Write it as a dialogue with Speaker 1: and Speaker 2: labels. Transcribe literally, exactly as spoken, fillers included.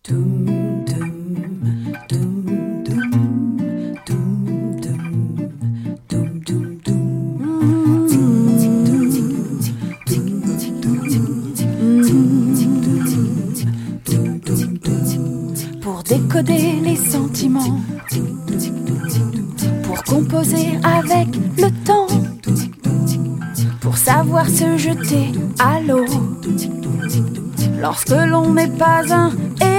Speaker 1: Pour décoder les sentiments, pour composer avec le temps, pour savoir se jeter à l'eau lorsque l'on n'est pas un héros.